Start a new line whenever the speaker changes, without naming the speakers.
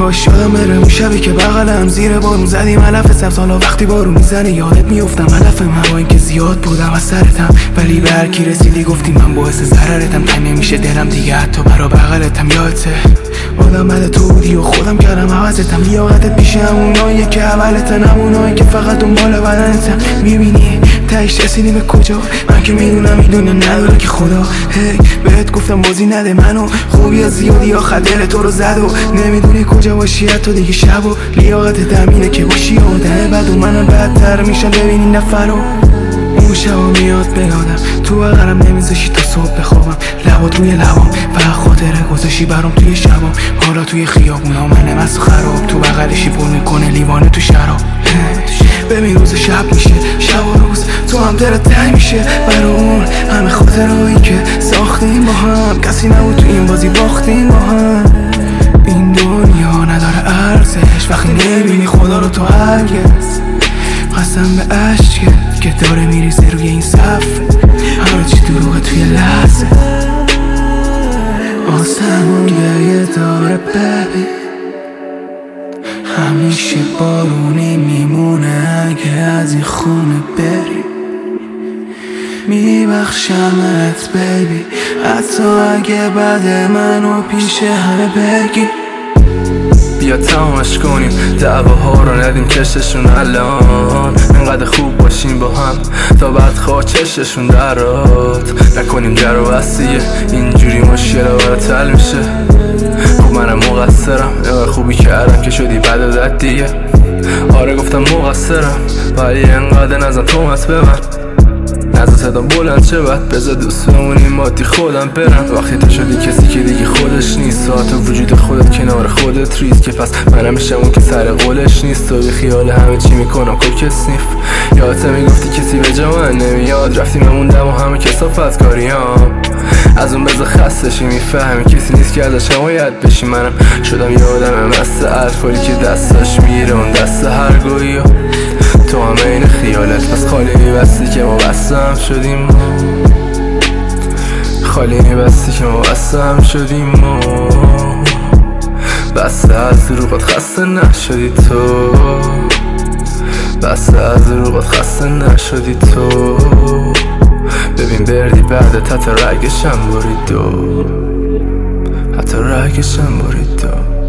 کاش یادم بره اون شبی که بغلم زیر بارون زدیم علف سبز. حالا وقتی بارون میزنه یادت میافتم علفم، با اینکه زیاد بودم از سرتم، ولی به هر کی رسیدی گفتی من باعث ضررتم. تنگ نمیشه دلم دیگه حتی برا بغلتم. یادته آدم بد تو بودی و خودم کردم عوضتم. لیاقتت پیش همونایی که اولتن، همونایی که فقط دنبال بدنتن. میبینی تهش رسیدی به کجا؟ من که میدونم این دنیا نداره که خدا. هی بهت گفتم بازی نده منو، خوبی از زیادی آخر دل تو رو زد و نمیدونی کجا باشی حتی دیگه شب. و لیاقت دمینه که باشی آدم بد و منم بدتر میشم ببینی نفر رو. اون شبا میاد به یادم تو بغلم نمیذاشی تا صبح بخوابم، لبات روی لبام فقط خاطره گذاشی برام توی شبام. حالا توی خیابونا منم از خراب، تو بغلشی پر میکنه لیوانه تو شراب. ببین روز شب میشه، شب و روز تو هم دلت تنگ میشه برا اون همه خاطرهایی که ساختیم با هم. کسی نبود تو این بازی باختیم با هم. این دنیا نداره ارزش وقتی نمیبینی خدا رو تو هرگز. قسم به عشقت که داره میریزه روی این صفحه، همه چی دروغه توی لحظه. آسمون گریه داره ببین، همیشه بارونی میمونه اگه از این خونه بری. میبخشمت بیبی حتی اگه بعد منو پیش همه بگی.
بیا تمامش کنیم دعواها رو، ندیم کششون الان. انقدر خوب باشیم با هم تا بعد خواه چششون درات. نکنیم در و بستیه اینجوری مشکل برات حل میشه. خب منم مقصرم، انقدر خوبی کردم که شدی بد و دد دیگه. آره گفتم مقصرم ولی انقدر نزن تومت به من. نزد صدا بلند چه بد، بذار دوست بمونیم مادی خودم برم. وقتی تو شدی کسی که دیگه خودش نیست، ساعت وجود خودت کنار خودت ریز، که پس منم میشم اون که سر قولش نیست. و به خیال همه چی میکنم کوک سنیف. یادت میگفتی کسی به جا من نمیاد، رفتیم موندم و همه کسافت کاریام. از اون بذار خستشی میفهمی کسی نیست که ازش حمایت بشی. منم شدم یادم مست الکلی که دستاش میره اون دست هر گویی. تو هم این خیالت پس خالی میبستی که ما بستم شدیم. خالی میبستی که ما بستم شدیم. بسته از دروغت خسته نشدی تو، بسته از دروغت خسته نشدی تو. ببین بردی بعدت حتی رگشم برید دو، حتی رگشم برید دو.